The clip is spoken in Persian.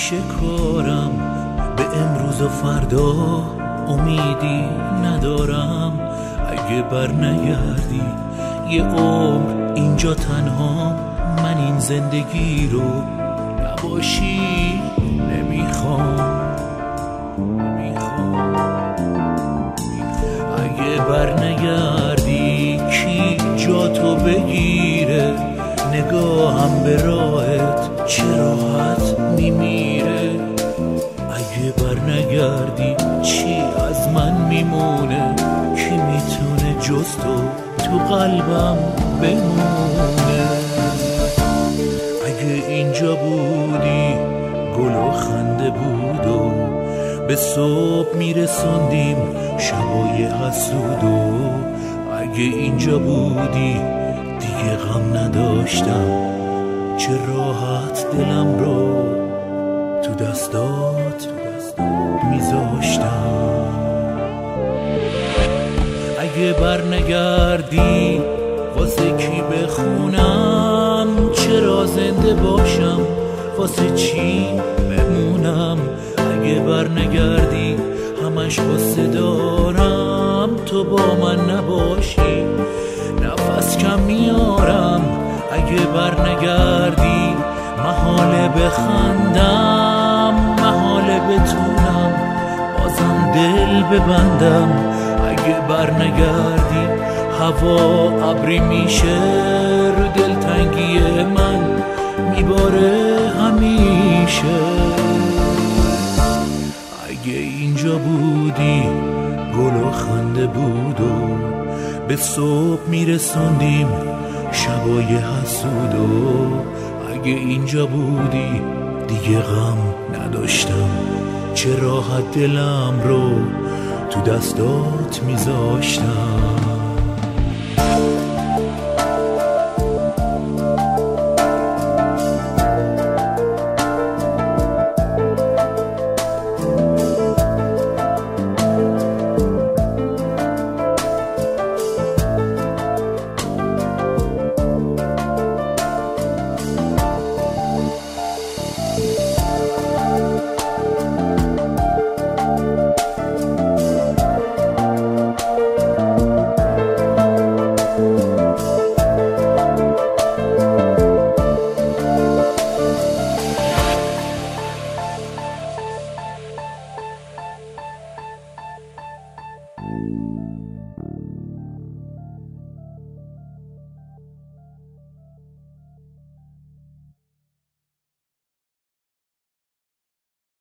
شکارم، به امروز و فردا امیدی ندارم. اگه بر نگردی یه عمر اینجا تنها، من این زندگی رو نباشی نمیخوام. اگه بر نگردی کی جا تو بگیره، نگاهم به راهت چه راحت میمیره. اگه بر نگردی چی از من میمونه، کی میتونه جز تو قلبم بمونه. اگه اینجا بودی گل و خنده بود و به صبح میرسوندیم شبای حسود و اگه اینجا بودی دیگه غم نداشتم، چه راحت دلم رو تو دستات میذاشتم. اگه بر نگردی واسه کی بخونم، چرا زنده باشم واسه چی بمونم. اگه بر نگردی همش قصه دارم، تو با من نباشی نفس کم میارم. اگه بر نگردی محاله بخندم، محاله بتونم بازم دل ببندم. اگه بر نگردی هوا ابری میشه، رو دلتنگی من میباره همیشه. اگه اینجا بودی گل و خنده بود و به صبح میرسوندیم شبای حسود و اگه اینجا بودی دیگه غم نداشتم، چه راحت دلم رو تو دستات میذاشتم.